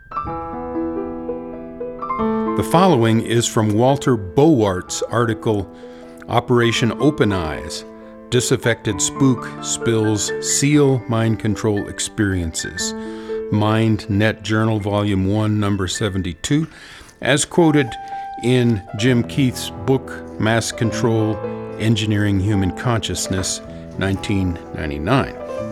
The following is from Walter Bowart's article, Operation Open Eyes, Disaffected Spook Spills SEAL Mind Control Experiences, Mind Net Journal, Volume 1, Number 72, as quoted in Jim Keith's book, Mass Control, Engineering Human Consciousness, 1999.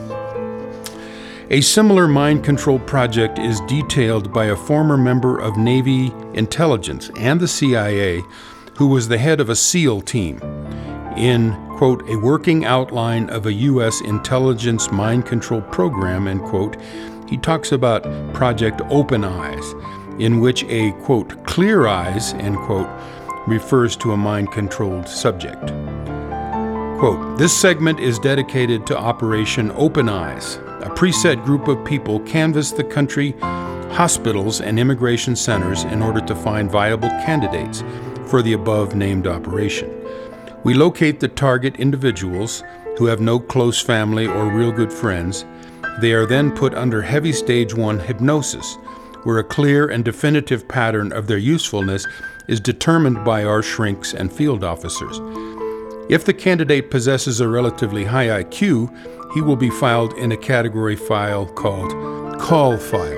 A similar mind control project is detailed by a former member of Navy intelligence and the CIA who was the head of a SEAL team in, quote, a working outline of a U.S. intelligence mind control program, end quote. He talks about Project Open Eyes, in which a, quote, clear eyes, end quote, refers to a mind-controlled subject. Quote, this segment is dedicated to Operation Open Eyes. A preset group of people canvass the country, hospitals, and immigration centers in order to find viable candidates for the above-named operation. We locate the target individuals who have no close family or real good friends. They are then put under heavy stage 1 hypnosis, where a clear and definitive pattern of their usefulness is determined by our shrinks and field officers. If the candidate possesses a relatively high IQ, he will be filed in a category file called Call File.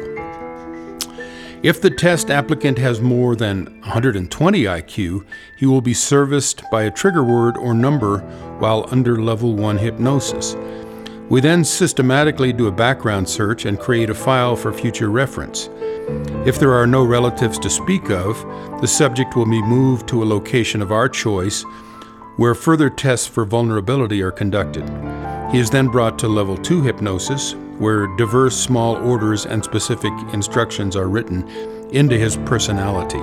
If the test applicant has more than 120 IQ, he will be serviced by a trigger word or number while under Level 1 hypnosis. We then systematically do a background search and create a file for future reference. If there are no relatives to speak of, the subject will be moved to a location of our choice where further tests for vulnerability are conducted. He is then brought to Level 2 hypnosis, where diverse small orders and specific instructions are written into his personality.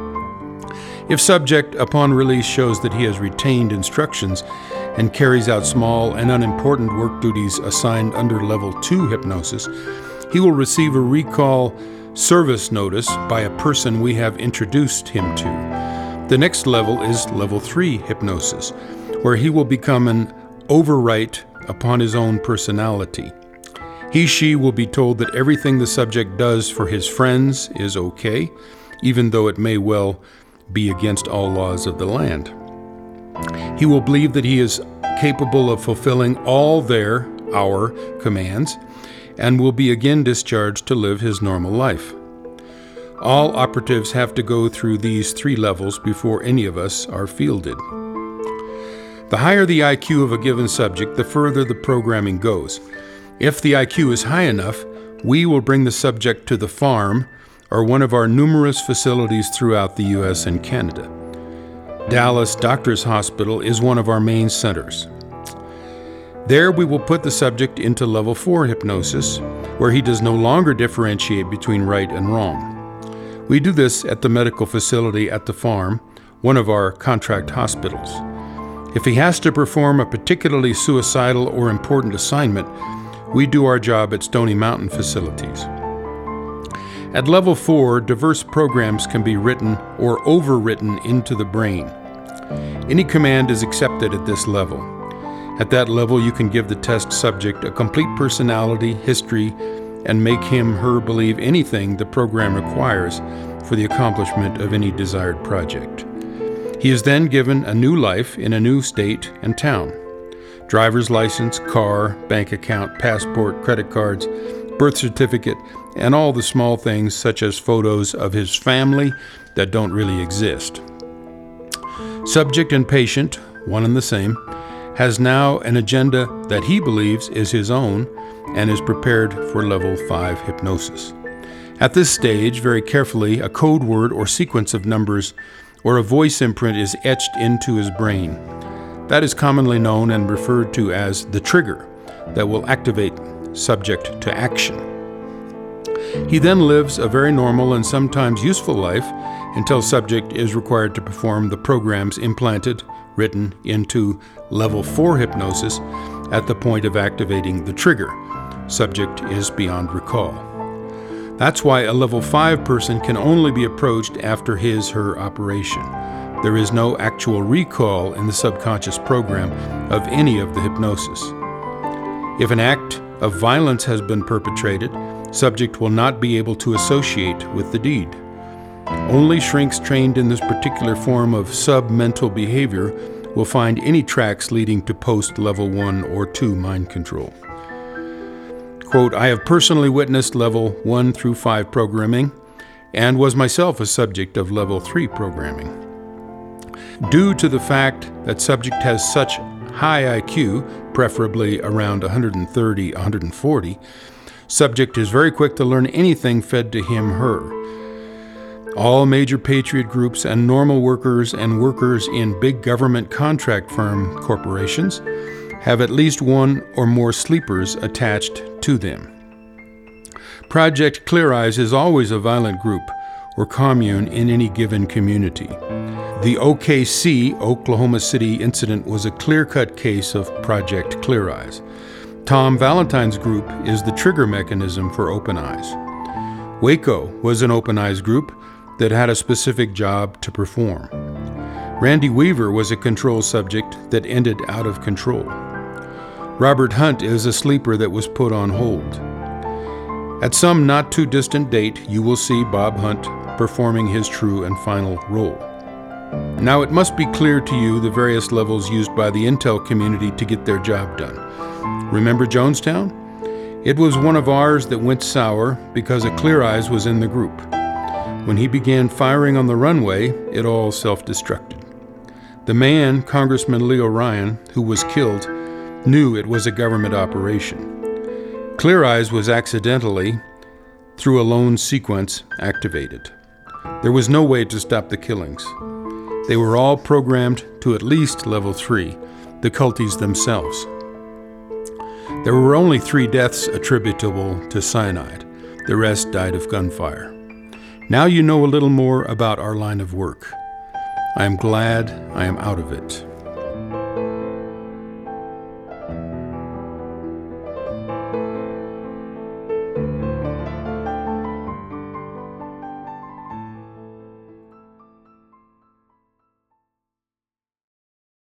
If subject, upon release, shows that he has retained instructions and carries out small and unimportant work duties assigned under Level 2 hypnosis, he will receive a recall service notice by a person we have introduced him to. The next level is Level 3 hypnosis, where he will become an overwrite upon his own personality. She will be told that everything the subject does for his friends is okay, even though it may well be against all laws of the land. He will believe that he is capable of fulfilling all our commands, and will be again discharged to live his normal life. All operatives have to go through these 3 levels before any of us are fielded. The higher the IQ of a given subject, the further the programming goes. If the IQ is high enough, we will bring the subject to the farm or one of our numerous facilities throughout the U.S. and Canada. Dallas Doctors Hospital is one of our main centers. There we will put the subject into Level 4 hypnosis, where he does no longer differentiate between right and wrong. We do this at the medical facility at the farm, one of our contract hospitals. If he has to perform a particularly suicidal or important assignment, we do our job at Stony Mountain facilities. At Level 4, diverse programs can be written or overwritten into the brain. Any command is accepted at this level. At that level, you can give the test subject a complete personality, history, and make him/her believe anything the program requires for the accomplishment of any desired project. He is then given a new life in a new state and town. Driver's license, car, bank account, passport, credit cards, birth certificate, and all the small things such as photos of his family that don't really exist. Subject and patient, one and the same, has now an agenda that he believes is his own and is prepared for Level 5 hypnosis. At this stage, very carefully, a code word or sequence of numbers or a voice imprint is etched into his brain. That is commonly known and referred to as the trigger that will activate subject to action. He then lives a very normal and sometimes useful life until subject is required to perform the programs implanted, written into Level 4 hypnosis at the point of activating the trigger. Subject is beyond recall. That's why a Level 5 person can only be approached after his/her operation. There is no actual recall in the subconscious program of any of the hypnosis. If an act of violence has been perpetrated, Subject will not be able to associate with the deed. Only shrinks trained in this particular form of sub-mental behavior will find any tracks leading to post-level 1 or 2 mind control. Quote, I have personally witnessed level 1 through 5 programming and was myself a subject of level 3 programming. Due to the fact that subject has such high IQ, preferably around 130, 140, subject is very quick to learn anything fed to him/her. All major patriot groups and normal workers and workers in big government contract firm corporations have at least one or more sleepers attached to them. Project Clear Eyes is always a violent group or commune in any given community. The OKC, Oklahoma City incident was a clear-cut case of Project Clear Eyes. Tom Valentine's group is the trigger mechanism for Open Eyes. Waco was an Open Eyes group that had a specific job to perform. Randy Weaver was a control subject that ended out of control. Robert Hunt is a sleeper that was put on hold. At some not too distant date, you will see Bob Hunt performing his true and final role. Now it must be clear to you the various levels used by the intel community to get their job done. Remember Jonestown? It was one of ours that went sour because a Clear Eyes was in the group. When he began firing on the runway, it all self-destructed. The man, Congressman Leo Ryan, who was killed, knew it was a government operation. Clear Eyes was accidentally, through a lone sequence, activated. There was no way to stop the killings. They were all programmed to at least level 3, the culties themselves. There were only 3 deaths attributable to cyanide. The rest died of gunfire. Now you know a little more about our line of work. I am glad I am out of it.